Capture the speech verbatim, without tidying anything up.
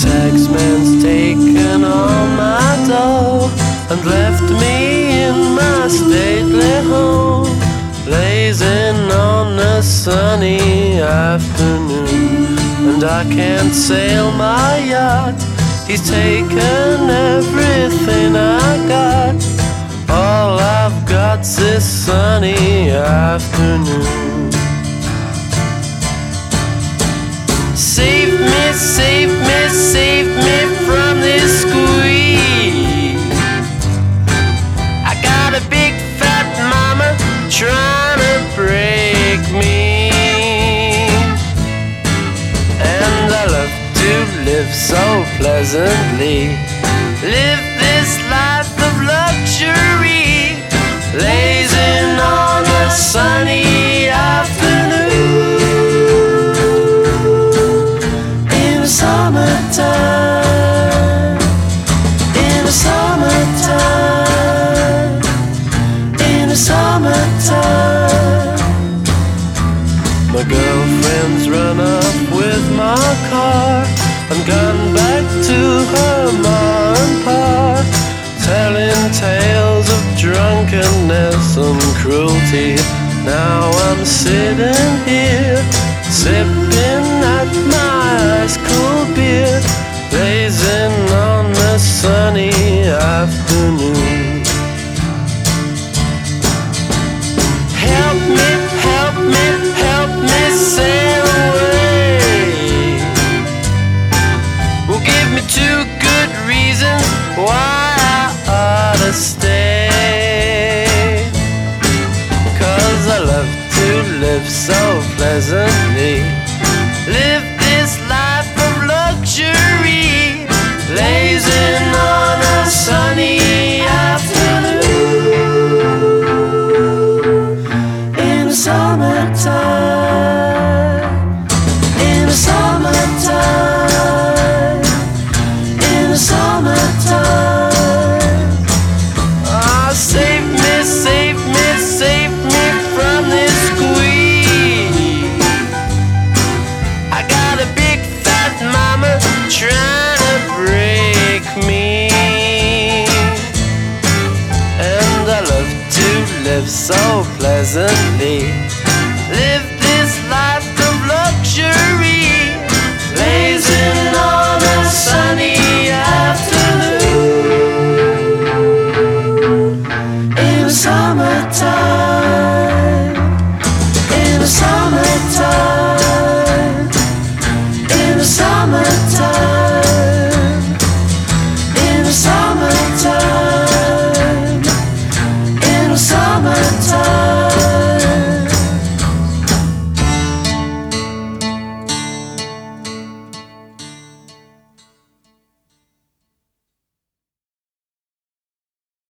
taxman's taken all my dough and left me in my stately home, blazing on a sunny afternoon. And I can't sail my yacht, he's taken everything I got. All I've got's this sunny afternoon. Save me, save me, save me from this squeeze. I got a big fat mama trying to break me, and I love to live so pleasantly, live this life of luxury, blazing on a sunny afternoon. Summertime, in the summertime, in the summertime. My girlfriend's run up with my car and gone back to her ma and pa, telling tales of drunkenness and cruelty. Now I'm sitting here, sipping at my ice cold beer, blazing on a sunny afternoon. Help me, help me, help me sail away. Well, give me two good reasons why I ought to stay. 'Cause I love to live so pleasantly, live this life of luxury, blazing on a sunny afternoon. In the summertime, in the summertime, in the summertime. Oh, save me, save me, save me from this squeeze. I got a big fat mama trying to break me, and I love to live so pleasantly,